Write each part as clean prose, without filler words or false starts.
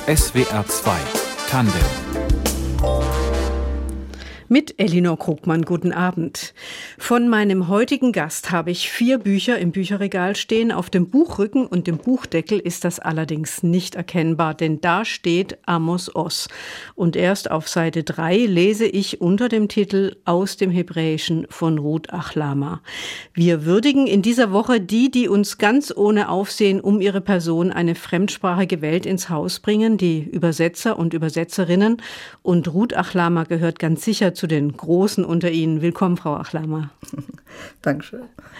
SWR 2 Tandem mit Elinor Krugmann, guten Abend. Von meinem heutigen Gast habe ich 4 Bücher im Bücherregal stehen. Auf dem Buchrücken und dem Buchdeckel ist das allerdings nicht erkennbar, denn da steht Amos Oz. Und erst auf Seite 3 lese ich unter dem Titel Aus dem Hebräischen von Ruth Achlama. Wir würdigen in dieser Woche die uns ganz ohne Aufsehen um ihre Person eine fremdsprachige Welt ins Haus bringen, die Übersetzer und Übersetzerinnen. Und Ruth Achlama gehört ganz sicher zu den Großen unter Ihnen. Willkommen, Frau Achlama. Dankeschön.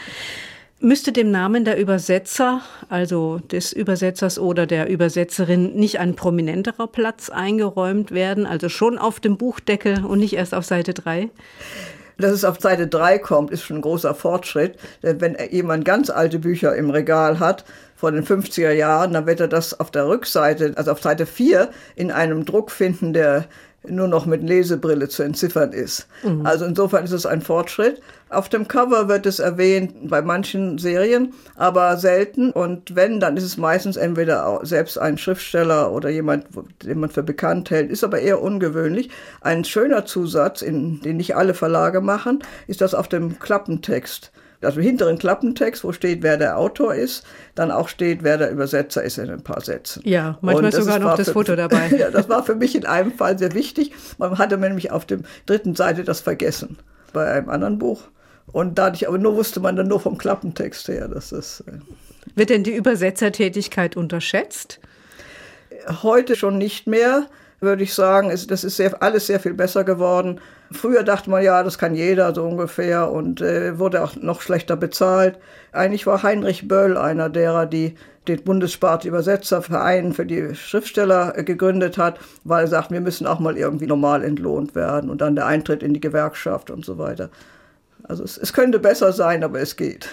Müsste dem Namen der Übersetzer, also des Übersetzers oder der Übersetzerin, nicht ein prominenterer Platz eingeräumt werden? Also schon auf dem Buchdeckel und nicht erst auf Seite 3? Dass es auf Seite 3 kommt, ist schon ein großer Fortschritt. Denn wenn jemand ganz alte Bücher im Regal hat, von den 50er Jahren, dann wird er das auf der Rückseite, also auf Seite 4, in einem Druck finden, der nur noch mit Lesebrille zu entziffern ist. Also insofern ist es ein Fortschritt. Auf dem Cover wird es erwähnt bei manchen Serien, aber selten. Und wenn, dann ist es meistens entweder selbst ein Schriftsteller oder jemand, den man für bekannt hält, ist aber eher ungewöhnlich. Ein schöner Zusatz, den nicht alle Verlage machen, ist das auf dem Klappentext. Also im hinteren Klappentext, wo steht, wer der Autor ist, dann auch steht, wer der Übersetzer ist in ein paar Sätzen. Ja, manchmal sogar noch das Foto dabei. Ja, das war für mich in einem Fall sehr wichtig. Man hatte nämlich auf der 3. Seite das vergessen, bei einem anderen Buch. Und dadurch aber wusste man dann nur vom Klappentext her, dass das... Wird denn die Übersetzertätigkeit unterschätzt? Heute schon nicht mehr, würde ich sagen. Das ist alles sehr viel besser geworden. Früher dachte man, ja, das kann jeder so ungefähr und wurde auch noch schlechter bezahlt. Eigentlich war Heinrich Böll einer derer, die den Bundessparte Übersetzerverein für die Schriftsteller gegründet hat, weil er sagt, wir müssen auch mal irgendwie normal entlohnt werden und dann der Eintritt in die Gewerkschaft und so weiter. Also es könnte besser sein, aber es geht.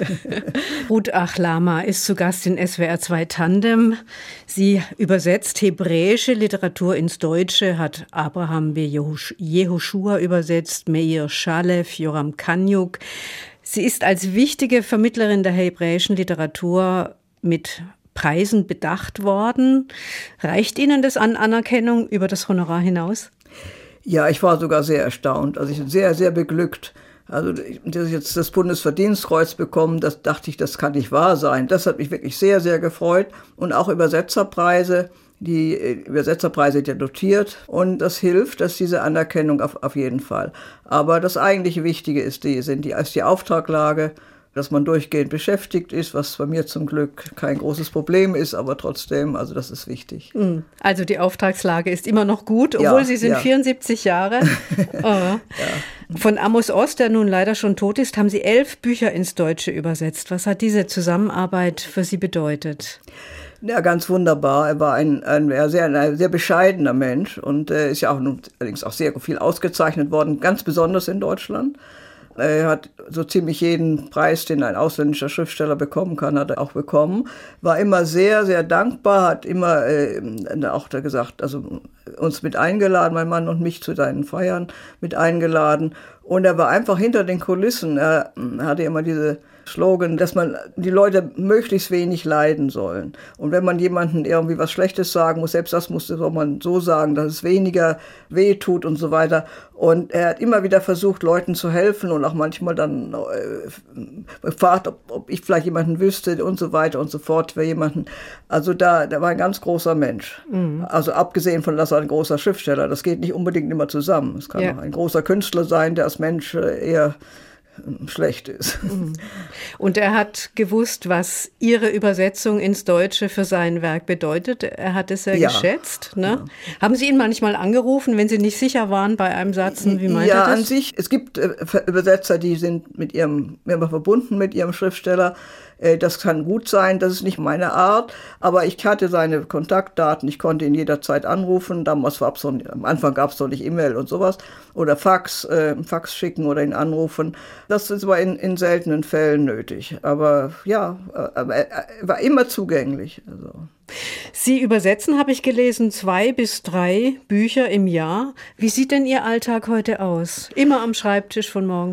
Ruth Achlama ist zu Gast in SWR 2 Tandem. Sie übersetzt hebräische Literatur ins Deutsche, hat Abraham B. Jehoshua übersetzt, Meir Shalev, Yoram Kaniuk. Sie ist als wichtige Vermittlerin der hebräischen Literatur mit Preisen bedacht worden. Reicht Ihnen das an Anerkennung über das Honorar hinaus? Ja, ich war sogar sehr erstaunt. Also ich bin sehr, sehr beglückt. Also, dass ich jetzt das Bundesverdienstkreuz bekommen, das dachte ich, das kann nicht wahr sein. Das hat mich wirklich sehr, sehr gefreut. Und auch Übersetzerpreise. Die Übersetzerpreise sind ja dotiert. Und das hilft, dass diese Anerkennung auf jeden Fall. Aber das eigentliche Wichtige ist die Auftraglage, dass man durchgehend beschäftigt ist, was bei mir zum Glück kein großes Problem ist, aber trotzdem, also das ist wichtig. Also die Auftragslage ist immer noch gut, obwohl ja, Sie sind 74 Jahre. Oh. Ja. Von Amos Oz, der nun leider schon tot ist, haben Sie 11 Bücher ins Deutsche übersetzt. Was hat diese Zusammenarbeit für Sie bedeutet? Ja, ganz wunderbar. Er war ein sehr bescheidener Mensch und ist ja auch allerdings auch sehr viel ausgezeichnet worden, ganz besonders in Deutschland. Er hat so ziemlich jeden Preis, den ein ausländischer Schriftsteller bekommen kann, hat er auch bekommen. War immer sehr, sehr dankbar, hat immer auch gesagt, also uns mit eingeladen, mein Mann und mich zu seinen Feiern mit eingeladen. Und er war einfach hinter den Kulissen. Er hatte immer diese Slogan, dass man die Leute möglichst wenig leiden sollen. Und wenn man jemandem irgendwie was Schlechtes sagen muss, selbst das soll man so sagen, dass es weniger weh tut und so weiter. Und er hat immer wieder versucht, Leuten zu helfen und auch manchmal dann gefragt, ob ich vielleicht jemanden wüsste und so weiter und so fort für jemanden. Also der war ein ganz großer Mensch. Also abgesehen von, dass er ein großer Schriftsteller, das geht nicht unbedingt immer zusammen. Es kann auch ein großer Künstler sein, der als Mensch eher schlecht ist. Und er hat gewusst, was Ihre Übersetzung ins Deutsche für sein Werk bedeutet. Er hat es sehr geschätzt. Ne? Ja. Haben Sie ihn manchmal angerufen, wenn Sie nicht sicher waren bei einem Satz? Wie meint er das? Ja, an sich. Es gibt Übersetzer, die sind verbunden mit ihrem Schriftsteller. Das kann gut sein, das ist nicht meine Art, aber ich hatte seine Kontaktdaten, ich konnte ihn jederzeit anrufen, am Anfang gab es noch nicht E-Mail und sowas, oder Fax schicken oder ihn anrufen. Das ist aber in seltenen Fällen nötig, aber ja, er war immer zugänglich. Also. Sie übersetzen, habe ich gelesen, 2 bis 3 Bücher im Jahr. Wie sieht denn Ihr Alltag heute aus? Immer am Schreibtisch von morgens?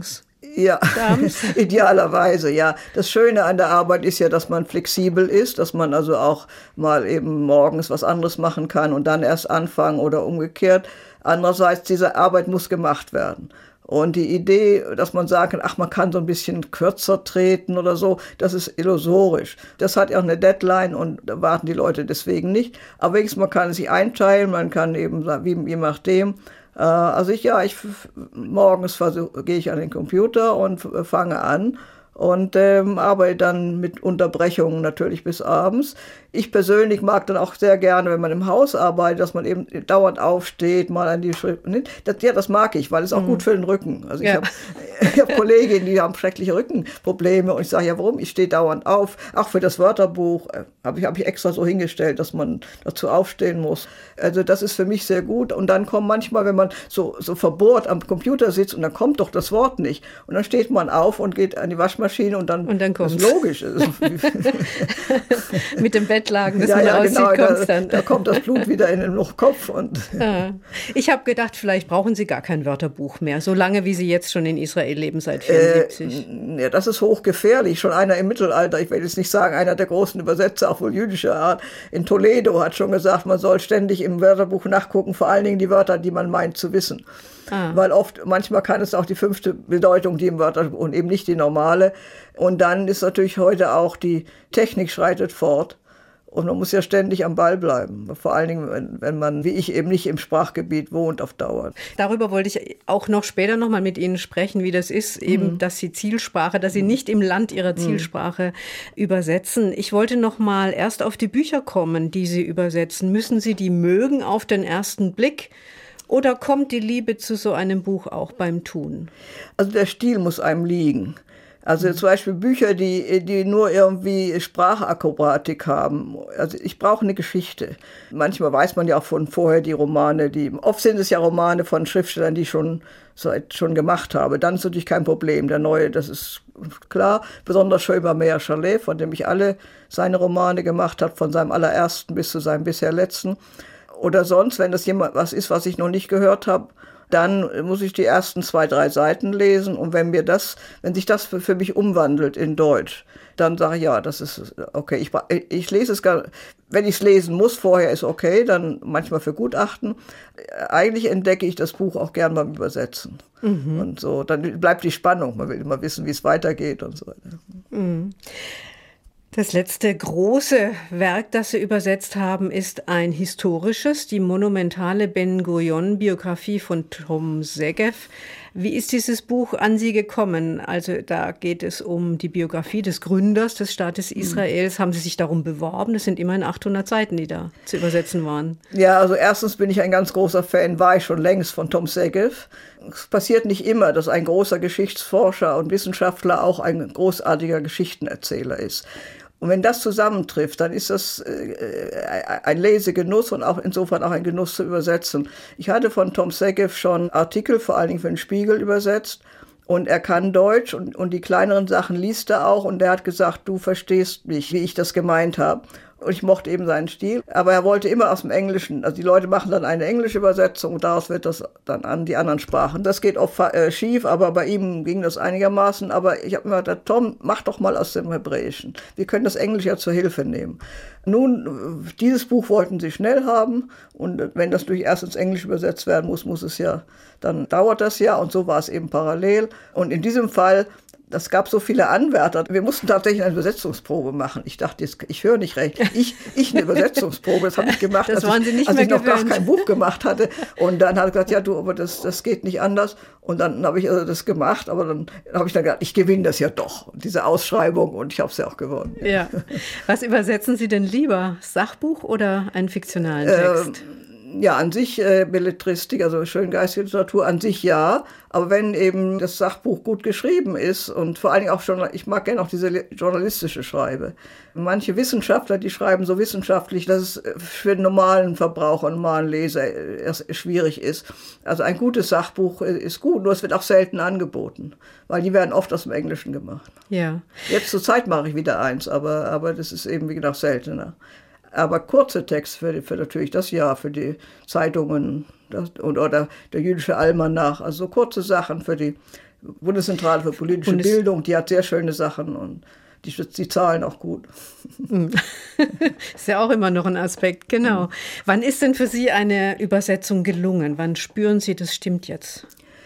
Ja, idealerweise, ja. Das Schöne an der Arbeit ist ja, dass man flexibel ist, dass man also auch mal eben morgens was anderes machen kann und dann erst anfangen oder umgekehrt. Andererseits, diese Arbeit muss gemacht werden. Und die Idee, dass man sagt, ach, man kann so ein bisschen kürzer treten oder so, das ist illusorisch. Das hat ja auch eine Deadline und da warten die Leute deswegen nicht. Aber wenigstens man kann es sich einteilen, man kann eben, je nachdem. Also morgens gehe ich an den Computer und fange an und arbeite dann mit Unterbrechungen natürlich bis abends. Ich persönlich mag dann auch sehr gerne, wenn man im Haus arbeitet, dass man eben dauernd aufsteht, mal an die Schrift. Das mag ich, weil es auch gut für den Rücken. Also ich habe Kolleginnen, die haben schreckliche Rückenprobleme und ich sage, ja, warum? Ich stehe dauernd auf. Auch für das Wörterbuch habe ich extra so hingestellt, dass man dazu aufstehen muss. Also das ist für mich sehr gut. Und dann kommt manchmal, wenn man so verbohrt am Computer sitzt und dann kommt doch das Wort nicht. Und dann steht man auf und geht an die Waschmaschine und dann kommt's. Das ist logisch. Mit dem Bettlaken, das aussieht, genau, kommt's dann. Da kommt das Blut wieder in den Kopf. Ich habe gedacht, vielleicht brauchen Sie gar kein Wörterbuch mehr, so lange wie Sie jetzt schon in Israel leben, seit 1974. Ja, das ist hochgefährlich. Schon einer im Mittelalter, ich will jetzt nicht sagen, einer der großen Übersetzer, auch wohl jüdischer Art, in Toledo hat schon gesagt, man soll ständig im Wörterbuch nachgucken, vor allen Dingen die Wörter, die man meint zu wissen. Weil manchmal kann es auch die 5. Bedeutung, die im Wörterbuch und eben nicht die normale. Und dann ist natürlich heute auch die Technik schreitet fort. Und man muss ja ständig am Ball bleiben. Vor allen Dingen, wenn man, wie ich, eben nicht im Sprachgebiet wohnt auf Dauer. Darüber wollte ich auch später noch mal mit Ihnen sprechen, wie das ist, eben, dass Sie nicht im Land Ihrer Zielsprache übersetzen. Ich wollte noch mal erst auf die Bücher kommen, die Sie übersetzen. Müssen Sie die mögen auf den ersten Blick? Oder kommt die Liebe zu so einem Buch auch beim Tun? Also der Stil muss einem liegen. Also zum Beispiel Bücher, die nur irgendwie Sprachakrobatik haben. Also ich brauche eine Geschichte. Manchmal weiß man ja auch von vorher die Romane, oft sind es ja Romane von Schriftstellern, die ich schon gemacht habe. Dann ist natürlich kein Problem. Der neue, das ist klar. Besonders schön war Meir Shalef, von dem ich alle seine Romane gemacht habe, von seinem allerersten bis zu seinem bisher letzten. Oder sonst, wenn das was ist, was ich noch nicht gehört habe, dann muss ich die ersten 2, 3 Seiten lesen. Und wenn sich das für mich umwandelt in Deutsch, dann sage ich, ja, das ist okay. Ich lese es wenn ich es lesen muss, vorher ist okay, dann manchmal für Gutachten. Eigentlich entdecke ich das Buch auch gern beim Übersetzen. Und so, dann bleibt die Spannung. Man will immer wissen, wie es weitergeht und so weiter. Das letzte große Werk, das Sie übersetzt haben, ist ein historisches, die monumentale Ben-Gurion-Biografie von Tom Segev. Wie ist dieses Buch an Sie gekommen? Also da geht es um die Biografie des Gründers des Staates Israels. Haben Sie sich darum beworben? Das sind immerhin 800 Seiten, die da zu übersetzen waren. Ja, also erstens bin ich ein ganz großer Fan, war ich schon längst, von Tom Segev. Es passiert nicht immer, dass ein großer Geschichtsforscher und Wissenschaftler auch ein großartiger Geschichtenerzähler ist. Und wenn das zusammentrifft, dann ist das ein Lesegenuss und auch insofern auch ein Genuss zu übersetzen. Ich hatte von Tom Segev schon Artikel, vor allen Dingen für den Spiegel, übersetzt. Und er kann Deutsch und die kleineren Sachen liest er auch. Und er hat gesagt, du verstehst mich, wie ich das gemeint habe. Und ich mochte eben seinen Stil. Aber er wollte immer aus dem Englischen. Also die Leute machen dann eine englische Übersetzung und daraus wird das dann an die anderen Sprachen. Das geht oft schief, aber bei ihm ging das einigermaßen. Aber ich habe immer gedacht, Tom, mach doch mal aus dem Hebräischen. Wir können das Englische ja zur Hilfe nehmen. Nun, dieses Buch wollten sie schnell haben. Und wenn das durch erst ins Englische übersetzt werden muss es ja, dann dauert das ja. Und so war es eben parallel. Und in diesem Fall, das gab so viele Anwärter. Wir mussten tatsächlich eine Übersetzungsprobe machen. Ich dachte, ich höre nicht recht. Ich eine Übersetzungsprobe, das habe ich gemacht, als ich noch gar kein Buch gemacht hatte. Und dann hat er gesagt, ja du, aber das geht nicht anders. Und dann habe ich das gemacht, aber dann habe ich dann gedacht, ich gewinne das ja doch, diese Ausschreibung, und ich habe es ja auch gewonnen. Ja. Was übersetzen Sie denn lieber, Sachbuch oder einen fiktionalen Text? Ja, an sich Belletristik, also schön geistige Literatur, an sich ja. Aber wenn eben das Sachbuch gut geschrieben ist und vor allen Dingen auch ich mag gerne auch diese journalistische Schreibe. Manche Wissenschaftler, die schreiben so wissenschaftlich, dass es für den normalen Verbraucher, normalen Leser erst schwierig ist. Also ein gutes Sachbuch ist gut, nur es wird auch selten angeboten, weil die werden oft aus dem Englischen gemacht. Ja. Jetzt zur Zeit mache ich wieder eins, aber das ist eben, wie gesagt, seltener. Aber kurze Texte für natürlich das Jahr, für die Zeitungen oder der jüdische Almanach, also so kurze Sachen für die Bundeszentrale für politische Bildung, die hat sehr schöne Sachen und die zahlen auch gut. Ist ja auch immer noch ein Aspekt, genau. Wann ist denn für Sie eine Übersetzung gelungen? Wann spüren Sie, das stimmt jetzt?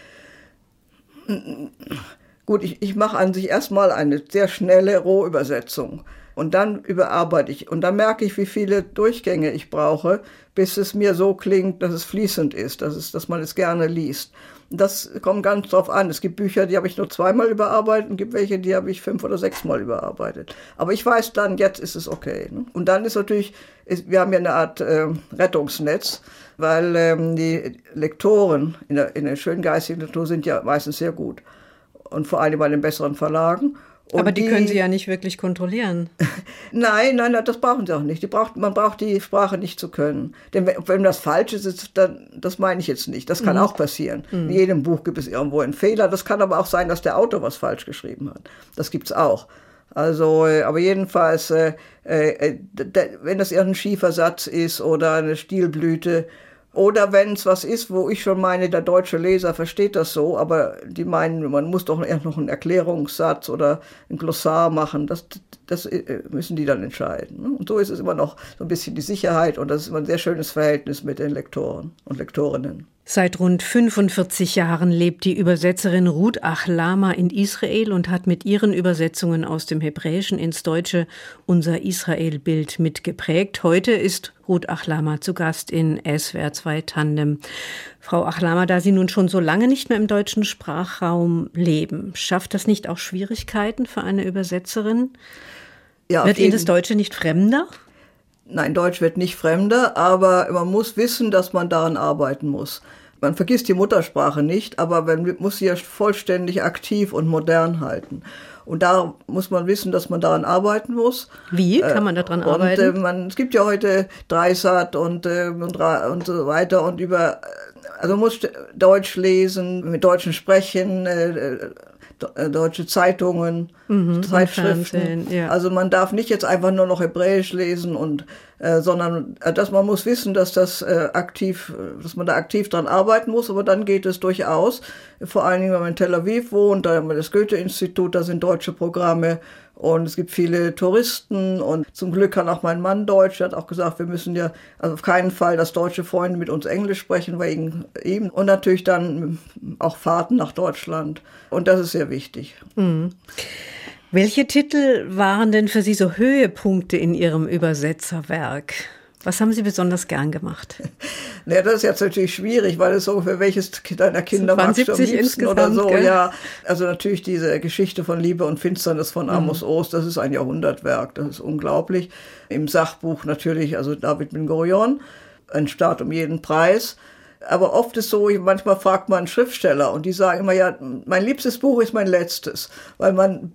Gut, ich mache an sich erstmal eine sehr schnelle Rohübersetzung und dann überarbeite ich und dann merke ich, wie viele Durchgänge ich brauche, bis es mir so klingt, dass es fließend ist, dass man es gerne liest. Das kommt ganz drauf an. Es gibt Bücher, die habe ich nur 2-mal überarbeitet und es gibt welche, die habe ich 5 oder 6-mal überarbeitet. Aber ich weiß dann, jetzt ist es okay. Ne? Und dann ist natürlich, wir haben ja eine Art Rettungsnetz, weil die Lektoren in der schönen geistigen Literatur sind ja meistens sehr gut. Und vor allem bei den besseren Verlagen. Und aber die können Sie ja nicht wirklich kontrollieren. Nein, das brauchen sie auch nicht. Man braucht die Sprache nicht zu können. Denn wenn das falsch ist, dann, das meine ich jetzt nicht. Das kann auch passieren. In jedem Buch gibt es irgendwo einen Fehler. Das kann aber auch sein, dass der Autor was falsch geschrieben hat. Das gibt's auch. Also, aber jedenfalls, wenn das irgendein schiefer Satz ist oder eine Stilblüte, oder wenn es was ist, wo ich schon meine, der deutsche Leser versteht das so, aber die meinen, man muss doch erst noch einen Erklärungssatz oder ein Glossar machen, das müssen die dann entscheiden. Und so ist es immer noch so ein bisschen die Sicherheit und das ist immer ein sehr schönes Verhältnis mit den Lektoren und Lektorinnen. Seit rund 45 Jahren lebt die Übersetzerin Ruth Achlama in Israel und hat mit ihren Übersetzungen aus dem Hebräischen ins Deutsche unser Israel-Bild mitgeprägt. Heute ist Ruth Achlama zu Gast in SWR 2 Tandem. Frau Achlama, da Sie nun schon so lange nicht mehr im deutschen Sprachraum leben, schafft das nicht auch Schwierigkeiten für eine Übersetzerin? Ja, wird Ihnen das Deutsche nicht fremder? Nein, Deutsch wird nicht fremder, aber man muss wissen, dass man daran arbeiten muss. Man vergisst die Muttersprache nicht, aber man muss sie ja vollständig aktiv und modern halten. Und da muss man wissen, dass man daran arbeiten muss. Wie kann man daran arbeiten? Es gibt ja heute Dreisat und so weiter und also man muss Deutsch lesen, mit Deutschen sprechen, deutsche Zeitungen, Zeitschriften. Ja. Also man darf nicht jetzt einfach nur noch Hebräisch lesen sondern dass man muss wissen, dass man da aktiv dran arbeiten muss, aber dann geht es durchaus. Vor allen Dingen, wenn man in Tel Aviv wohnt, da haben wir das Goethe-Institut, da sind deutsche Programme und es gibt viele Touristen und zum Glück kann auch mein Mann Deutsch, der hat auch gesagt, wir müssen ja also auf keinen Fall, dass deutsche Freunde mit uns Englisch sprechen, wegen ihm und natürlich dann auch Fahrten nach Deutschland und das ist sehr wichtig. Mhm. Welche Titel waren denn für Sie so Höhepunkte in Ihrem Übersetzerwerk? Was haben Sie besonders gern gemacht? Ja, das ist jetzt natürlich schwierig, weil es so für welches deiner Kinder magst du am liebsten oder so. Gell? Ja, also natürlich diese Geschichte von Liebe und Finsternis von Amos Oz, das ist ein Jahrhundertwerk, das ist unglaublich. Im Sachbuch natürlich, also David Ben-Gurion, ein Staat um jeden Preis. Aber oft ist so, manchmal fragt man einen Schriftsteller und die sagen immer, ja, mein liebstes Buch ist mein letztes, weil man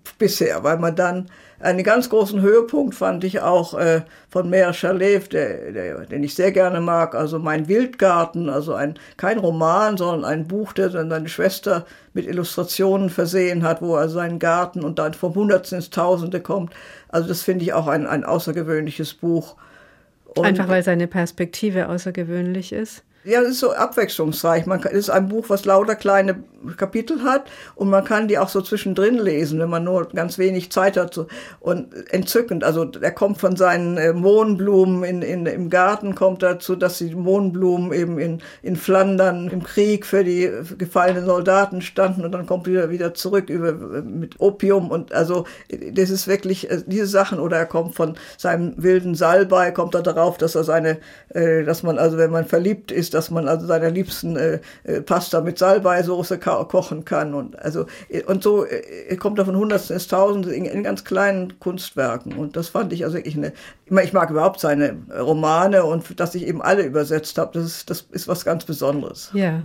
dann einen ganz großen Höhepunkt fand ich auch von Meir Shalev, den ich sehr gerne mag, also Mein Wildgarten, also kein Roman, sondern ein Buch, der dann seine Schwester mit Illustrationen versehen hat, wo er seinen Garten und dann vom Hundertsten ins Tausende kommt. Also das finde ich auch ein außergewöhnliches Buch. Und einfach weil seine Perspektive außergewöhnlich ist? Ja, es ist so abwechslungsreich. Es ist ein Buch, was lauter kleine Kapitel hat und man kann die auch so zwischendrin lesen, wenn man nur ganz wenig Zeit hat. Und entzückend. Also er kommt von seinen Mohnblumen im Garten, kommt dazu, dass die Mohnblumen eben in Flandern im Krieg für die gefallenen Soldaten standen und dann kommt wieder zurück mit Opium und also das ist wirklich diese Sachen. Oder er kommt von seinem wilden Salbei, kommt er darauf, dass dass man also, wenn man verliebt ist, dass man also seiner liebsten Pasta mit Salbeisoße kochen kann und so kommt er von Hundertsten ins Tausende in ganz kleinen Kunstwerken und das fand ich also wirklich ich mag überhaupt seine Romane und dass ich eben alle übersetzt habe, das ist was ganz Besonderes. Ja.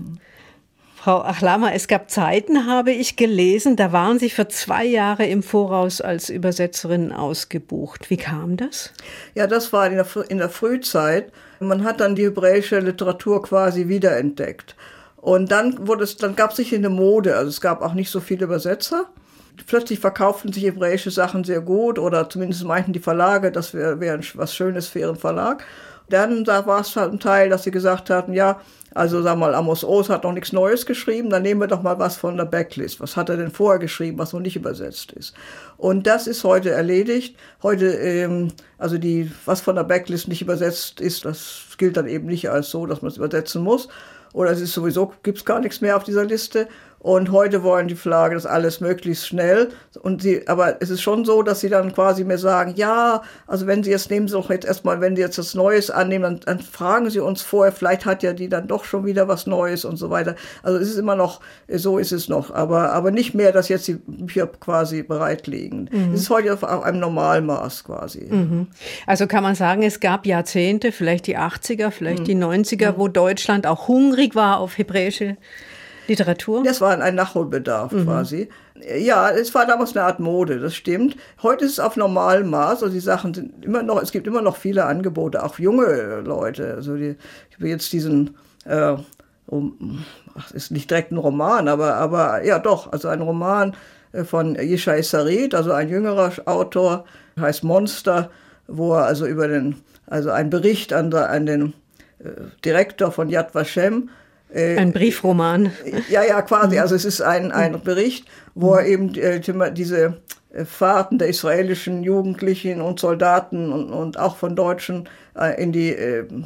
Frau Achlama, es gab Zeiten, habe ich gelesen, da waren Sie für 2 Jahre im Voraus als Übersetzerin ausgebucht. Wie kam das? Ja, das war in der Frühzeit. Man hat dann die hebräische Literatur quasi wiederentdeckt. Und dann gab es sich eine Mode, also es gab auch nicht so viele Übersetzer. Plötzlich verkauften sich hebräische Sachen sehr gut oder zumindest meinten die Verlage, das wäre was Schönes für ihren Verlag. Dann war es halt ein Teil, dass sie gesagt hatten, ja, Also sag mal, Amos Oz hat noch nichts Neues geschrieben, dann nehmen wir doch mal was von der Backlist. Was hat er denn vorher geschrieben, was noch nicht übersetzt ist? Und das ist heute erledigt. Heute, also was von der Backlist nicht übersetzt ist, das gilt dann eben nicht als so, dass man es übersetzen muss. Oder es ist sowieso, gibt's gar nichts mehr auf dieser Liste. Und heute wollen die Verlage das alles möglichst schnell. Aber es ist schon so, dass sie dann quasi mir sagen, ja, also nehmen Sie doch jetzt erstmal, wenn Sie jetzt was Neues annehmen, dann fragen Sie uns vorher, vielleicht hat ja die dann doch schon wieder was Neues und so weiter. Also es ist immer noch, so ist es noch. Aber nicht mehr, dass jetzt die Bücher quasi bereit liegen. Es ist heute auf einem Normalmaß quasi. Also kann man sagen, es gab Jahrzehnte, vielleicht die 80er, vielleicht die 90er, wo Deutschland auch hungrig war auf hebräische Literatur? Das war ein Nachholbedarf quasi. Ja, es war damals eine Art Mode, das stimmt. Heute ist es auf normalem Maß. Also die Sachen sind es gibt immer noch viele Angebote, auch junge Leute. Also ich habe jetzt diesen, ist nicht direkt ein Roman, aber ja doch, also ein Roman von Yishai Sarit, also ein jüngerer Autor, heißt Monster, wo er also ein Bericht an den Direktor von Yad Vashem. Ein Briefroman. Ja, quasi. Also es ist ein Bericht, wo er eben diese Fahrten der israelischen Jugendlichen und Soldaten und auch von Deutschen in die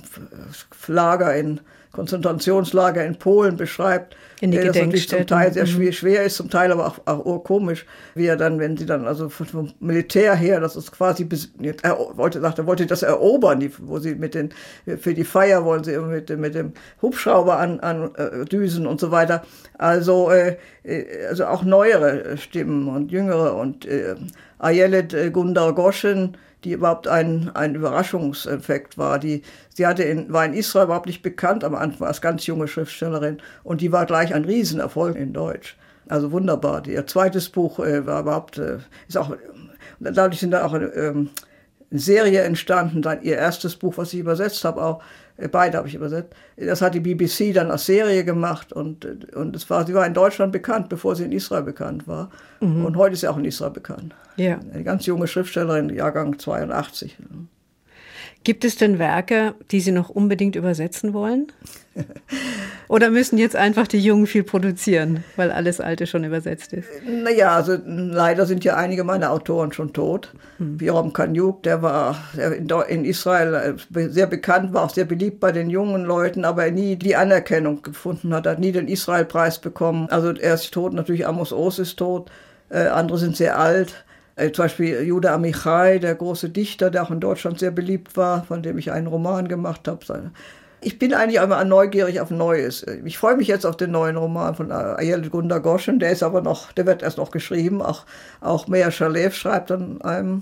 Konzentrationslager in Polen beschreibt. In die Gedenkstätten. Das zum Teil sehr schwer ist, zum Teil aber auch komisch, wie er dann, wenn sie dann also vom Militär her, das ist quasi, er wollte das erobern, wo sie für die Feier wollen sie mit dem Hubschrauber andüsen und so weiter. Also auch neuere Stimmen und jüngere und Ayelet Gundar Goshen, die überhaupt ein Überraschungseffekt war. Sie war in Israel überhaupt nicht bekannt am Anfang als ganz junge Schriftstellerin und die war gleich ein Riesenerfolg in Deutsch. Also wunderbar. Ihr zweites Buch war überhaupt, ist auch, dadurch sind da auch eine Serie entstanden. Dann ihr erstes Buch, was ich übersetzt habe, auch beide habe ich übersetzt. Das hat die BBC dann als Serie gemacht und sie war in Deutschland bekannt, bevor sie in Israel bekannt war. Und heute ist sie auch in Israel bekannt. Ja. Eine ganz junge Schriftstellerin, Jahrgang 82. Gibt es denn Werke, die Sie noch unbedingt übersetzen wollen? Oder müssen jetzt einfach die Jungen viel produzieren, weil alles Alte schon übersetzt ist? Naja, also leider sind ja einige meiner Autoren schon tot. Yoram Kaniuk, der war in Israel sehr bekannt, war auch sehr beliebt bei den jungen Leuten, aber nie die Anerkennung gefunden hat nie den Israel-Preis bekommen. Also er ist tot, natürlich Amos Oz ist tot, andere sind sehr alt. Zum Beispiel Judah Amichai, der große Dichter, der auch in Deutschland sehr beliebt war, von dem ich einen Roman gemacht habe. Ich bin eigentlich immer neugierig auf Neues. Ich freue mich jetzt auf den neuen Roman von Ayelet Gundar Goshen, der wird erst noch geschrieben. Auch Meir Shalev schreibt an einem.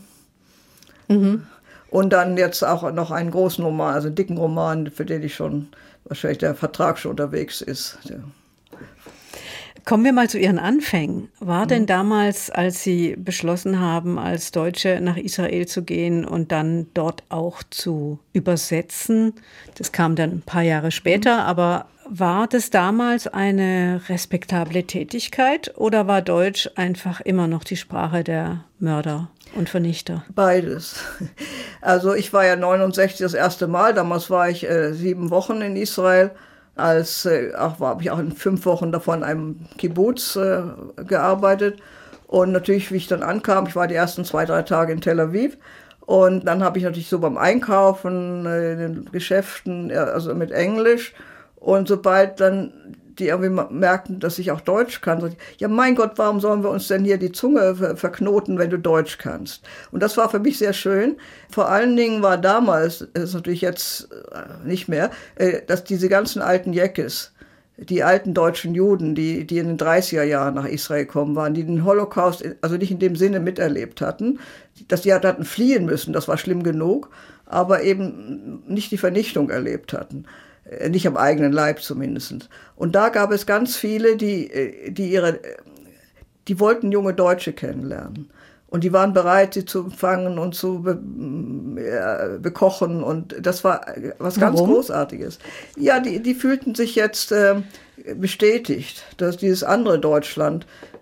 Und dann jetzt auch noch einen großen Roman, also einen dicken Roman, für den wahrscheinlich der Vertrag schon unterwegs ist. Ja. Kommen wir mal zu Ihren Anfängen. War denn damals, als Sie beschlossen haben, als Deutsche nach Israel zu gehen und dann dort auch zu übersetzen, das kam dann ein paar Jahre später, aber war das damals eine respektable Tätigkeit oder war Deutsch einfach immer noch die Sprache der Mörder und Vernichter? Beides. Also ich war ja 69 das erste Mal, damals war ich 7 Wochen in Israel. Habe ich auch in 5 Wochen davon in einem Kibbutz gearbeitet. Und natürlich, wie ich dann ankam, ich war die ersten 2-3 Tage in Tel Aviv. Und dann habe ich natürlich so beim Einkaufen, in den Geschäften, also mit Englisch. Und sobald dann die irgendwie merkten, dass ich auch Deutsch kann, so, ja mein Gott, warum sollen wir uns denn hier die Zunge verknoten, wenn du Deutsch kannst? Und das war für mich sehr schön. Vor allen Dingen war damals, das ist natürlich jetzt nicht mehr, dass diese ganzen alten Jeckes, die alten deutschen Juden, die in den 30er Jahren nach Israel gekommen waren, die den Holocaust also nicht in dem Sinne miterlebt hatten, dass die hatten fliehen müssen, das war schlimm genug, aber eben nicht die Vernichtung erlebt hatten. Nicht am eigenen Leib zumindest. Und da gab es ganz viele, die wollten junge Deutsche kennenlernen. Und die waren bereit, sie zu empfangen und zu bekochen. Und das war was ganz Großartiges. Ja, die fühlten sich jetzt bestätigt, dass dieses andere Deutschland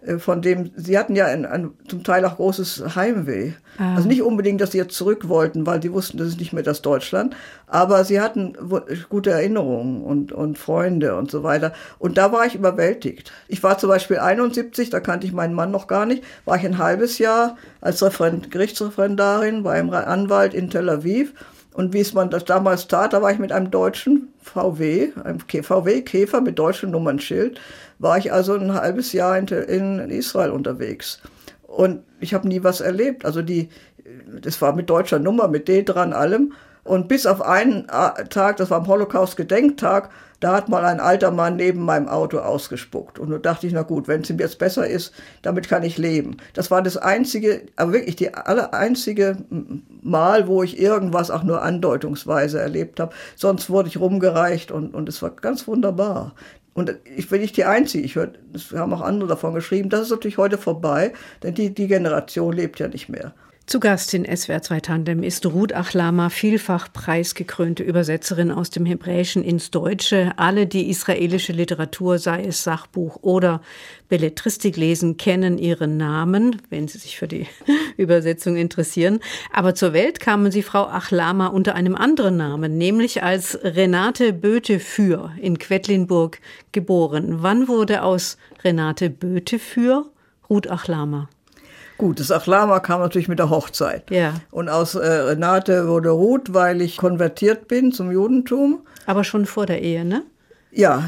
von dem, sie hatten ja ein zum Teil auch großes Heimweh. Also nicht unbedingt, dass sie jetzt zurück wollten, weil sie wussten, das ist nicht mehr das Deutschland, aber sie hatten gute Erinnerungen und Freunde und so weiter. Und da war ich überwältigt. Ich war zum Beispiel 71, da kannte ich meinen Mann noch gar nicht, war ich ein halbes Jahr als Gerichtsreferendarin bei einem Anwalt in Tel Aviv. Und wie es man das damals tat, da war ich mit einem deutschen einem VW-Käfer mit deutschem Nummernschild, war ich also ein halbes Jahr in Israel unterwegs. Und ich habe nie was erlebt. Also das war mit deutscher Nummer, mit D dran, allem. Und bis auf einen Tag, das war am Holocaust-Gedenktag, da hat mal ein alter Mann neben meinem Auto ausgespuckt. Und da dachte ich, na gut, wenn es ihm jetzt besser ist, damit kann ich leben. Das war das einzige, aber wirklich die einzige Mal, wo ich irgendwas auch nur andeutungsweise erlebt habe. Sonst wurde ich rumgereicht und es war ganz wunderbar. Und ich bin nicht die Einzige, wir haben auch andere davon geschrieben. Das ist natürlich heute vorbei, denn die Generation lebt ja nicht mehr. Zu Gast in SWR 2 Tandem ist Ruth Achlama, vielfach preisgekrönte Übersetzerin aus dem Hebräischen ins Deutsche. Alle, die israelische Literatur, sei es Sachbuch oder Belletristik lesen, kennen ihren Namen, wenn sie sich für die Übersetzung interessieren. Aber zur Welt kamen Sie, Frau Achlama, unter einem anderen Namen, nämlich als Renate Böte-Für in Quedlinburg geboren. Wann wurde aus Renate Böte-Für Ruth Achlama? Gut, das Achlama kam natürlich mit der Hochzeit. Ja. Und aus Renate wurde Ruth, weil ich konvertiert bin zum Judentum. Aber schon vor der Ehe, ne? Ja.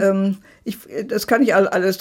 Das kann ich alles.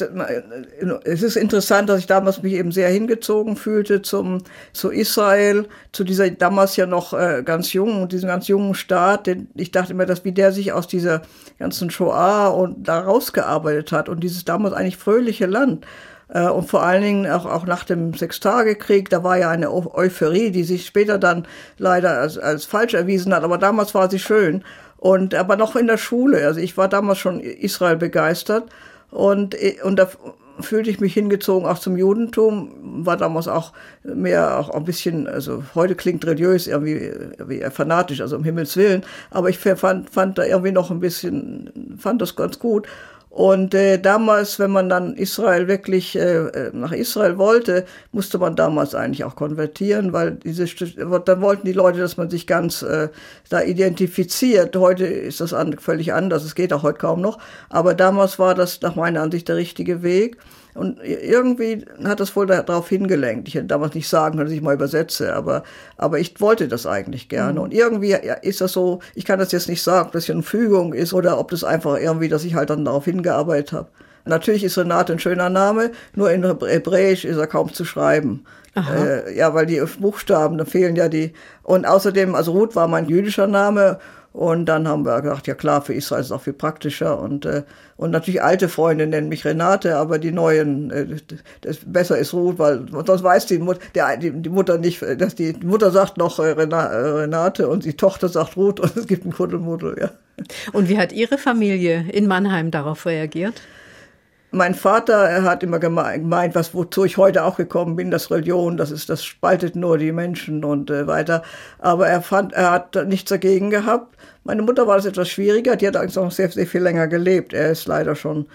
Es ist interessant, dass ich damals mich eben sehr hingezogen fühlte zu Israel, zu dieser damals ja noch diesem ganz jungen Staat. Denn ich dachte immer, wie der sich aus dieser ganzen Shoah und da rausgearbeitet hat und dieses damals eigentlich fröhliche Land. Und vor allen Dingen auch nach dem Sechstagekrieg, da war ja eine Euphorie, die sich später dann leider als falsch erwiesen hat, aber damals war sie schön. Aber noch in der Schule, also ich war damals schon Israel begeistert und da fühlte ich mich hingezogen auch zum Judentum, war damals auch auch ein bisschen, also heute klingt religiös irgendwie fanatisch, also um Himmels Willen, aber ich fand da irgendwie noch fand das ganz gut. Und damals, wenn man dann wirklich nach Israel wollte, musste man damals eigentlich auch konvertieren, weil dann wollten die Leute, dass man sich ganz da identifiziert. Heute ist das völlig anders, es geht auch heute kaum noch. Aber damals war das nach meiner Ansicht der richtige Weg. Und irgendwie hat das wohl darauf hingelenkt. Ich hätte damals nicht sagen können, dass ich mal übersetze, aber ich wollte das eigentlich gerne. Und irgendwie ist das so, ich kann das jetzt nicht sagen, ob das hier eine Fügung ist oder ob das einfach irgendwie, dass ich halt dann darauf hingearbeitet habe. Natürlich ist Renate ein schöner Name, nur in Hebräisch ist er kaum zu schreiben. Weil die Buchstaben, da fehlen ja die. Und außerdem, also Ruth war mein jüdischer Name. Und dann haben wir gedacht, ja klar, für Israel ist es auch viel praktischer. Und natürlich alte Freunde nennen mich Renate, aber die neuen, besser ist Ruth, weil sonst weiß die Mutter nicht, dass die Mutter sagt noch Renate und die Tochter sagt Ruth und es gibt ein Kuddelmuddel, ja. Und wie hat Ihre Familie in Mannheim darauf reagiert? Mein Vater hat immer gemeint, wozu ich heute auch gekommen bin, das Religion, das spaltet nur die Menschen und weiter. Aber er hat nichts dagegen gehabt. Meine Mutter war das etwas schwieriger, die hat eigentlich noch sehr, sehr viel länger gelebt. Er ist leider schon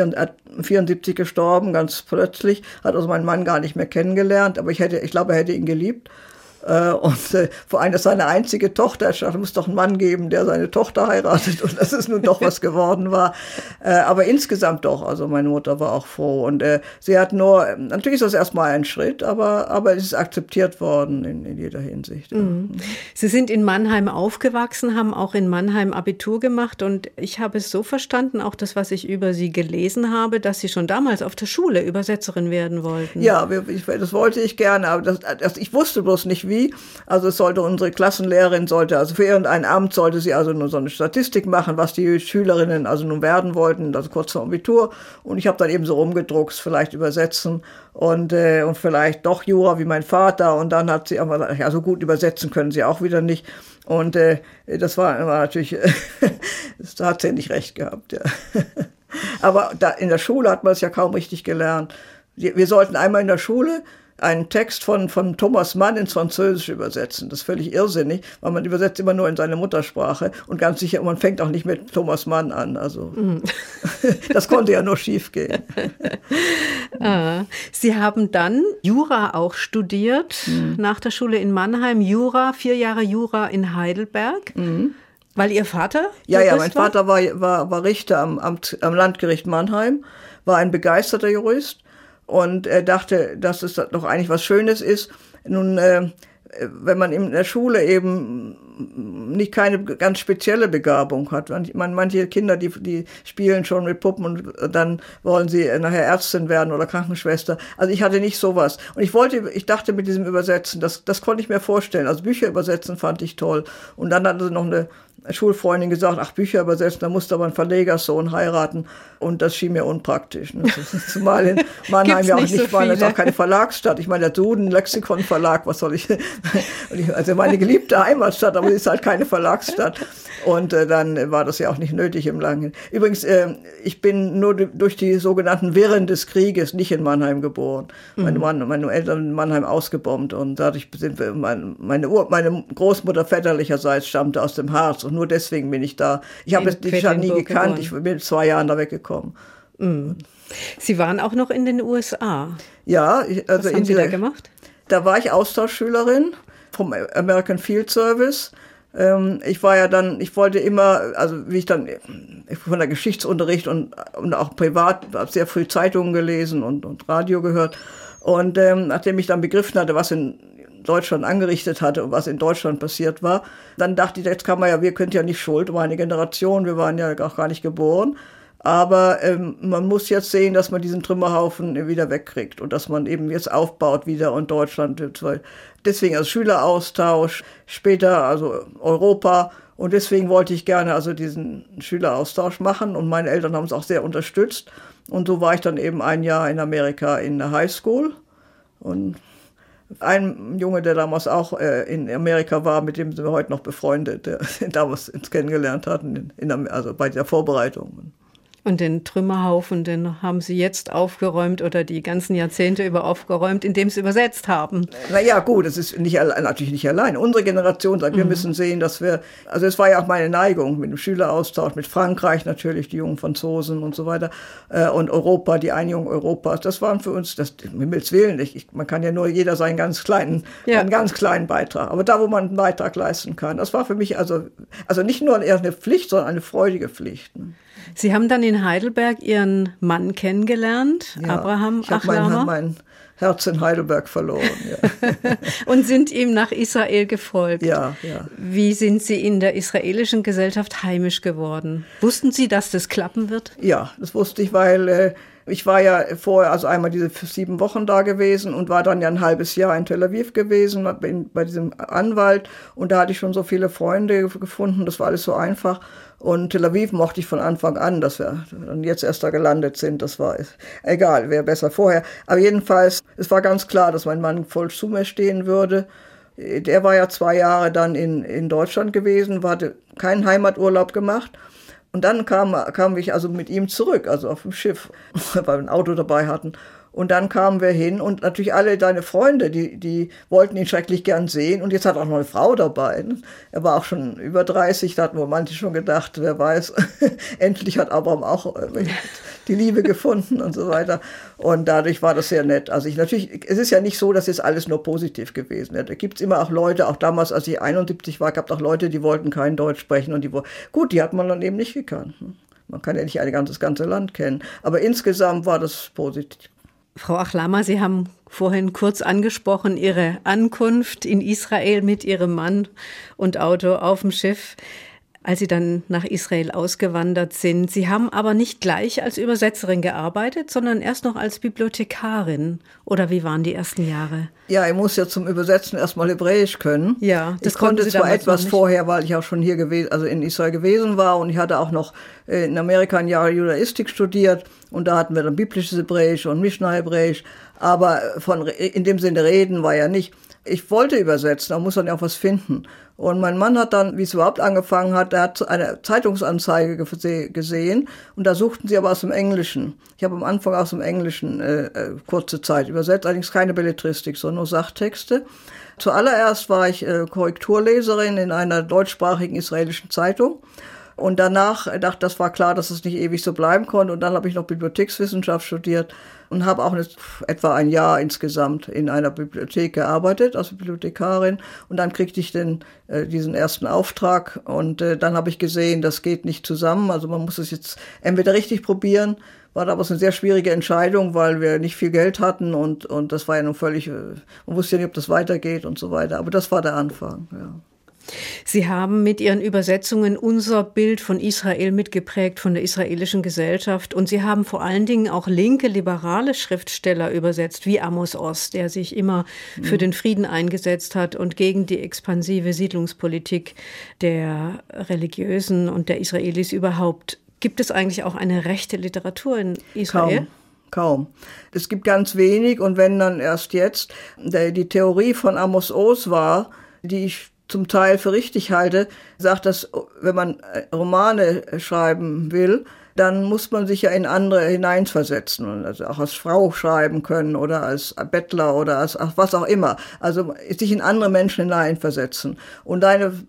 74 gestorben, ganz plötzlich, hat also meinen Mann gar nicht mehr kennengelernt, aber ich glaube, er hätte ihn geliebt. Vor allem, dass seine einzige Tochter, ich dachte, es muss doch einen Mann geben, der seine Tochter heiratet und dass es nun doch was geworden war. Aber insgesamt doch, also meine Mutter war auch froh und sie hat natürlich ist das erstmal ein Schritt, aber es ist akzeptiert worden in jeder Hinsicht. Ja. Sie sind in Mannheim aufgewachsen, haben auch in Mannheim Abitur gemacht und ich habe es so verstanden, auch das, was ich über Sie gelesen habe, dass Sie schon damals auf der Schule Übersetzerin werden wollten. Ja, das wollte ich gerne, aber ich wusste bloß nicht, wie. Also unsere Klassenlehrerin also für irgendein Amt sollte sie also nur so eine Statistik machen, was die Schülerinnen also nun werden wollten, also kurz vor Abitur. Und ich habe dann eben so rumgedruckt, vielleicht übersetzen und vielleicht doch Jura wie mein Vater. Und dann hat sie aber gesagt, ja, so gut übersetzen können sie auch wieder nicht. Und das war natürlich, da hat sie nicht recht gehabt, ja. Aber in der Schule hat man es ja kaum richtig gelernt. Wir sollten einmal in der Schule einen Text von Thomas Mann ins Französische übersetzen. Das ist völlig irrsinnig, weil man übersetzt immer nur in seine Muttersprache und ganz sicher, man fängt auch nicht mit Thomas Mann an. Also das konnte ja nur schief gehen. Sie haben dann Jura auch studiert, nach der Schule in Mannheim, 4 Jahre Jura in Heidelberg. Weil Ihr Vater? Ja, mein Vater war Richter am Landgericht Mannheim, war ein begeisterter Jurist. Und er dachte, dass es doch eigentlich was Schönes ist. Nun, wenn man in der Schule eben nicht keine ganz spezielle Begabung hat. Manche Kinder, die spielen schon mit Puppen und dann wollen sie nachher Ärztin werden oder Krankenschwester. Also ich hatte nicht sowas. Und ich dachte mit diesem Übersetzen, das konnte ich mir vorstellen. Also Bücher übersetzen fand ich toll. Und dann hatte noch eine Schulfreundin gesagt, ach, Bücher übersetzen, da musste aber ein Verlegerssohn heiraten. Und das schien mir unpraktisch. Ne? Zumal in Mannheim ja auch nicht war, das ist auch keine Verlagsstadt. Ich meine, der Duden, Lexikon-Verlag, was soll ich? Also meine geliebte Heimatstadt, aber sie ist halt keine Verlagsstadt. Und dann war das ja auch nicht nötig im Langen. Übrigens, ich bin nur durch die sogenannten Wirren des Krieges nicht in Mannheim geboren. Meine Eltern in Mannheim ausgebombt und dadurch sind wir, meine Großmutter väterlicherseits stammte aus dem Harz und nur deswegen bin ich da. Ich habe die Stadt nie gekannt, ich bin mit 2 Jahren da weggekommen. Sie waren auch noch in den USA. Ja, also was haben Sie da gemacht? Da war ich Austauschschülerin vom American Field Service. Ich wollte immer, also ich von der Geschichtsunterricht und auch privat, habe sehr früh Zeitungen gelesen und Radio gehört. Und nachdem ich dann begriffen hatte, was in Deutschland angerichtet hatte und was in Deutschland passiert war, dann dachte ich, jetzt wir könnten ja nicht schuld, meine Generation, wir waren ja auch gar nicht geboren. Aber man muss jetzt sehen, dass man diesen Trümmerhaufen wieder wegkriegt und dass man eben jetzt aufbaut wieder und Deutschland. Deswegen also Schüleraustausch, später also Europa. Und deswegen wollte ich gerne also diesen Schüleraustausch machen und meine Eltern haben es auch sehr unterstützt. Und so war ich dann eben 1 Jahr in Amerika in der Highschool. Und ein Junge, der damals auch in Amerika war, mit dem sind wir heute noch befreundet, der damals uns kennengelernt hatten, also bei der Vorbereitung. Und den Trümmerhaufen, den haben Sie jetzt aufgeräumt oder die ganzen Jahrzehnte über aufgeräumt, indem Sie übersetzt haben? Naja, gut, es ist natürlich nicht allein. Unsere Generation sagt, wir müssen sehen, dass also es war ja auch meine Neigung mit dem Schüleraustausch, mit Frankreich natürlich, die jungen Franzosen und so weiter, und Europa, die Einigung Europas. Das waren für uns, um Himmels Willen, man kann ja nur jeder einen ganz kleinen Beitrag. Aber da, wo man einen Beitrag leisten kann, das war für mich also nicht nur eher eine Pflicht, sondern eine freudige Pflicht. Ne? Sie haben dann in Heidelberg Ihren Mann kennengelernt, ja, Abraham Achlamer. Ich habe mein Herz in Heidelberg verloren. Ja. Und sind ihm nach Israel gefolgt. Ja. Wie sind Sie in der israelischen Gesellschaft heimisch geworden? Wussten Sie, dass das klappen wird? Ja, das wusste ich, weil ich war ja vorher also einmal diese 7 Wochen da gewesen und war dann ja ein halbes Jahr in Tel Aviv gewesen, bei diesem Anwalt. Und da hatte ich schon so viele Freunde gefunden, das war alles so einfach. Und Tel Aviv mochte ich von Anfang an, dass wir dann jetzt erst da gelandet sind. Das war egal, wäre besser vorher. Aber jedenfalls, es war ganz klar, dass mein Mann voll zu mir stehen würde. Der war ja 2 Jahre dann in Deutschland gewesen, hatte keinen Heimaturlaub gemacht. Und dann kam ich also mit ihm zurück, also auf dem Schiff, weil wir ein Auto dabei hatten. Und dann kamen wir hin und natürlich alle deine Freunde, die wollten ihn schrecklich gern sehen. Und jetzt hat auch noch eine Frau dabei. Ne? Er war auch schon über 30, da hatten wir manche schon gedacht, wer weiß, endlich hat Abraham auch die Liebe gefunden und so weiter. Und dadurch war das sehr nett. Also es ist ja nicht so, dass jetzt alles nur positiv gewesen ist. Da gibt's immer auch Leute, auch damals, als ich 71 war, gab es auch Leute, die wollten kein Deutsch sprechen. Und die hat man dann eben nicht gekannt. Ne? Man kann ja nicht das ganze Land kennen. Aber insgesamt war das positiv. Frau Achlamer, Sie haben vorhin kurz angesprochen, Ihre Ankunft in Israel mit Ihrem Mann und Auto auf dem Schiff, als Sie dann nach Israel ausgewandert sind. Sie haben aber nicht gleich als Übersetzerin gearbeitet, sondern erst noch als Bibliothekarin. Oder wie waren die ersten Jahre? Ja, ich muss ja zum Übersetzen erstmal Hebräisch können. Ja, das ich konnte zwar etwas vorher, weil ich auch schon hier gewesen, also in Israel gewesen war und ich hatte auch noch in Amerika ein Jahr Judaistik studiert und da hatten wir dann biblisches Hebräisch und Mishnah-Hebräisch, aber in dem Sinne reden war ja nicht. Ich wollte übersetzen, da muss man ja auch was finden. Und mein Mann hat dann, wie es überhaupt angefangen hat, er hat eine Zeitungsanzeige gesehen und da suchten sie aber aus dem Englischen. Ich habe am Anfang aus dem Englischen kurze Zeit übersetzt, allerdings keine Belletristik, sondern nur Sachtexte. Zuallererst war ich Korrekturleserin in einer deutschsprachigen israelischen Zeitung. Und danach dachte, das war klar, dass es nicht ewig so bleiben konnte. Und dann habe ich noch Bibliothekswissenschaft studiert und habe auch etwa ein Jahr insgesamt in einer Bibliothek gearbeitet als Bibliothekarin. Und dann kriegte ich diesen ersten Auftrag. Und dann habe ich gesehen, das geht nicht zusammen. Also man muss es jetzt entweder richtig probieren. War aber eine sehr schwierige Entscheidung, weil wir nicht viel Geld hatten. Und das war ja nun völlig, man wusste ja nicht, ob das weitergeht und so weiter. Aber das war der Anfang, ja. Sie haben mit Ihren Übersetzungen unser Bild von Israel mitgeprägt, von der israelischen Gesellschaft. Und Sie haben vor allen Dingen auch linke, liberale Schriftsteller übersetzt, wie Amos Oz, der sich immer für den Frieden eingesetzt hat und gegen die expansive Siedlungspolitik der Religiösen und der Israelis überhaupt. Gibt es eigentlich auch eine rechte Literatur in Israel? Kaum. Es gibt ganz wenig und wenn dann erst jetzt. Die Theorie von Amos Oz war, die ich zum Teil für richtig halte, sagt, dass wenn man Romane schreiben will, dann muss man sich ja in andere hineinversetzen und also auch als Frau schreiben können oder als Bettler oder als was auch immer. Also sich in andere Menschen hineinversetzen. Und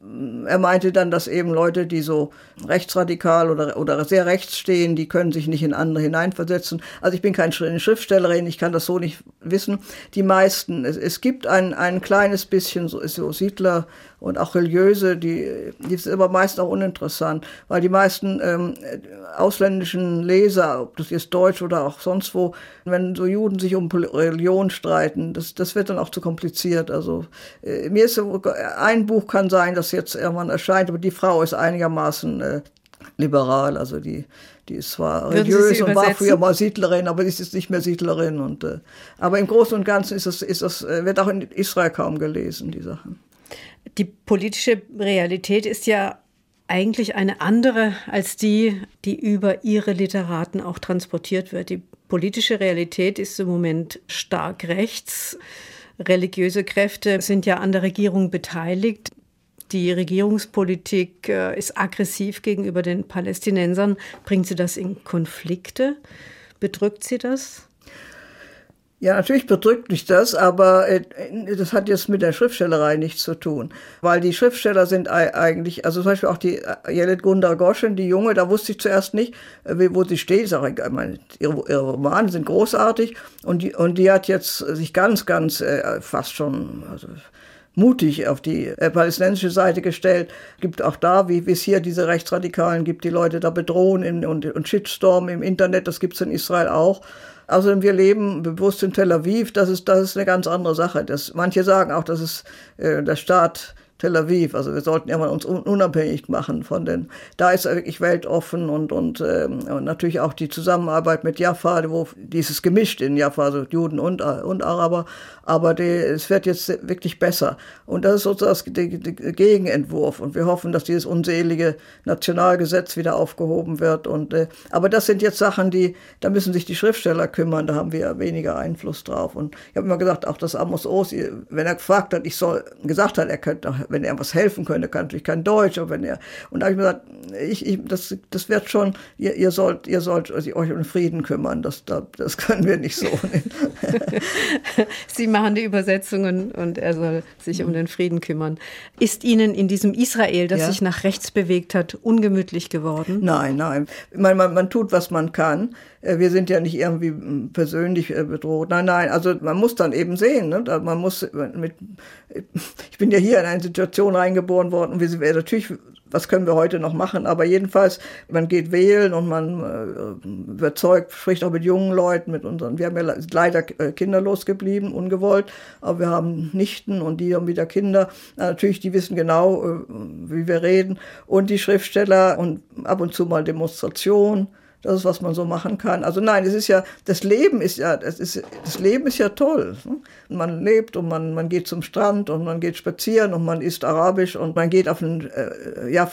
er meinte dann, dass eben Leute, die so rechtsradikal oder sehr rechts stehen, die können sich nicht in andere hineinversetzen. Also ich bin keine Schriftstellerin, ich kann das so nicht wissen. Die meisten, es gibt ein kleines bisschen so Siedler und auch Religiöse, die sind aber meist auch uninteressant, weil die meisten ausländischen Leser, ob das jetzt Deutsch oder auch sonst wo, wenn so Juden sich um Religion streiten, das wird dann auch zu kompliziert. Also mir ist ein Buch kann sein, das jetzt irgendwann erscheint, aber die Frau ist einigermaßen liberal, also die ist zwar religiös und war früher mal Siedlerin, aber ist jetzt nicht mehr Siedlerin. Aber im Großen und Ganzen wird auch in Israel kaum gelesen, die Sachen. Die politische Realität ist ja eigentlich eine andere als die über Ihre Literaten auch transportiert wird. Die politische Realität ist im Moment stark rechts. Religiöse Kräfte sind ja an der Regierung beteiligt. Die Regierungspolitik ist aggressiv gegenüber den Palästinensern. Bringt sie das in Konflikte? Bedrückt sie das? Ja, natürlich bedrückt mich das, aber das hat jetzt mit der Schriftstellerei nichts zu tun. Weil die Schriftsteller sind eigentlich, also zum Beispiel auch die Ayelet Gundar Goshen, die Junge, da wusste ich zuerst nicht, wo sie steht. Ich meine, ihre Romane sind großartig und die hat jetzt sich ganz fast schon mutig auf die palästinensische Seite gestellt. Gibt auch da, wie es hier diese Rechtsradikalen gibt, die Leute da bedrohen und Shitstorm im Internet, das gibt's in Israel auch. Also wir leben bewusst in Tel Aviv, das ist eine ganz andere Sache. Manche sagen auch, das ist der Staat Tel Aviv, also wir sollten ja mal uns unabhängig machen da ist er wirklich weltoffen und natürlich auch die Zusammenarbeit mit Jaffa, wo dieses gemischt in Jaffa, also Juden und Araber, aber es wird jetzt wirklich besser. Und das ist sozusagen der Gegenentwurf und wir hoffen, dass dieses unselige Nationalgesetz wieder aufgehoben wird aber das sind jetzt Sachen, da müssen sich die Schriftsteller kümmern, da haben wir weniger Einfluss drauf. Und ich habe immer gesagt, auch dass Amos Oz, wenn er gefragt hat, er könnte, wenn er was helfen könnte, kann natürlich kein Deutsch, aber und da habe ich mir gesagt, das wird schon, ihr sollt euch um den Frieden kümmern, das können wir nicht so. Sie machen die Übersetzungen und er soll sich um den Frieden kümmern. Ist Ihnen in diesem Israel, das sich nach rechts bewegt hat, ungemütlich geworden? Nein. Man tut, was man kann. Wir sind ja nicht irgendwie persönlich bedroht. Nein, also man muss dann eben sehen, ne? Ich bin ja hier in eine Situation reingeboren worden und wir natürlich, was können wir heute noch machen? Aber jedenfalls, man geht wählen und man überzeugt, spricht auch mit jungen Leuten, wir haben ja leider kinderlos geblieben, ungewollt, aber wir haben Nichten und die haben wieder Kinder. Natürlich, die wissen genau, wie wir reden. Und die Schriftsteller und ab und zu mal Demonstrationen. Das ist, was man so machen kann. Also nein, das Leben ist ja toll. Man lebt und man geht zum Strand und man geht spazieren und man isst arabisch und man geht in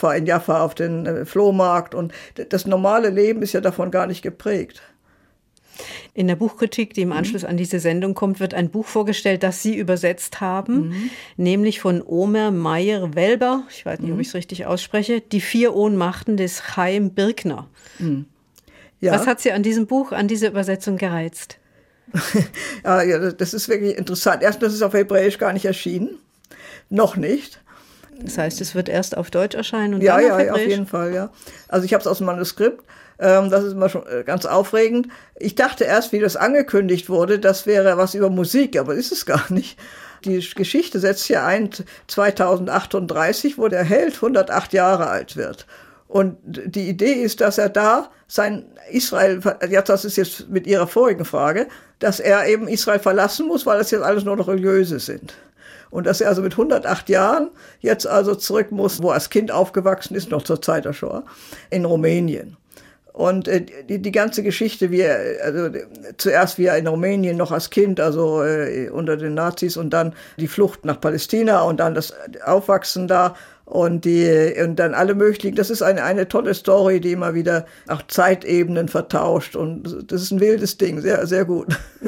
Jaffa auf den Flohmarkt und das normale Leben ist ja davon gar nicht geprägt. In der Buchkritik, die im Anschluss an diese Sendung kommt, wird ein Buch vorgestellt, das Sie übersetzt haben, nämlich von Omer Meyer-Welber, ich weiß nicht, ob ich es richtig ausspreche, Die 4 Ohnmachten des Chaim Birkner. Ja. Was hat Sie an diesem Buch, an dieser Übersetzung gereizt? Ja, das ist wirklich interessant. Erstens, das ist auf Hebräisch gar nicht erschienen. Noch nicht. Das heißt, es wird erst auf Deutsch erscheinen und dann auf Hebräisch? Ja, auf jeden Fall, ja. Also ich habe es aus dem Manuskript. Das ist immer schon ganz aufregend. Ich dachte erst, wie das angekündigt wurde, das wäre was über Musik, aber ist es gar nicht. Die Geschichte setzt hier ein, 2038, wo der Held 108 Jahre alt wird. Und die Idee ist, dass er da sein Israel, das ist jetzt mit Ihrer vorigen Frage, dass er eben Israel verlassen muss, weil das jetzt alles nur noch Religiöse sind. Und dass er also mit 108 Jahren jetzt also zurück muss, wo er als Kind aufgewachsen ist, noch zur Zeit der Shoah, in Rumänien. Und die ganze Geschichte, zuerst wie er in Rumänien noch als Kind, also unter den Nazis, und dann die Flucht nach Palästina und dann das Aufwachsen da und dann alle möglichen. Das ist eine tolle Story, die immer wieder auch Zeitebenen vertauscht, und das ist ein wildes Ding, sehr, sehr gut.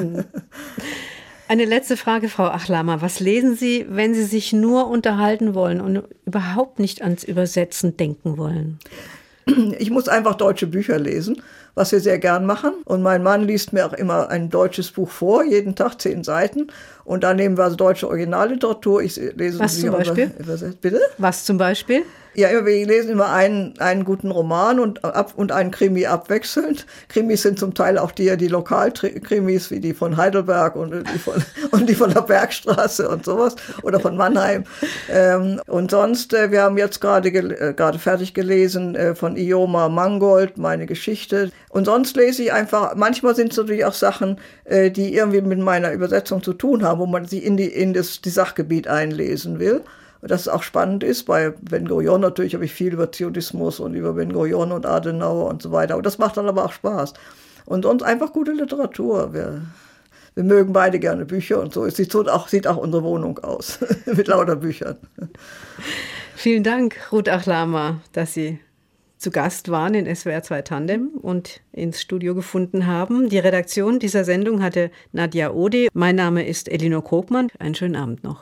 Eine letzte Frage, Frau Achlama. Was lesen Sie, wenn Sie sich nur unterhalten wollen und überhaupt nicht ans Übersetzen denken wollen? Ich muss einfach deutsche Bücher lesen, was wir sehr gern machen. Und mein Mann liest mir auch immer ein deutsches Buch vor, jeden Tag 10 Seiten. Und dann nehmen wir also deutsche Originalliteratur. Ich lese Was zum Beispiel? Bitte? Was zum Beispiel? Ja, wir lesen immer einen guten Roman und einen Krimi abwechselnd. Krimis sind zum Teil auch die Lokalkrimis, wie die von Heidelberg und die von der Bergstraße und sowas, oder von Mannheim. Und sonst, wir haben jetzt gerade fertig gelesen von Ioma Mangold, meine Geschichte. Und sonst lese ich einfach, manchmal sind es natürlich auch Sachen, die irgendwie mit meiner Übersetzung zu tun haben, wo man sich in das Sachgebiet einlesen will. Das auch spannend ist. Bei Ben-Gurion natürlich habe ich viel über Zionismus und über Ben-Gurion und Adenauer und so weiter. Aber das macht dann aber auch Spaß. Und sonst einfach gute Literatur. Wir mögen beide gerne Bücher und so. Sieht auch unsere Wohnung aus mit lauter Büchern. Vielen Dank, Ruth Achlama, dass Sie zu Gast waren in SWR 2 Tandem und ins Studio gefunden haben. Die Redaktion dieser Sendung hatte Nadja Ode. Mein Name ist Elinor Krogmann. Einen schönen Abend noch.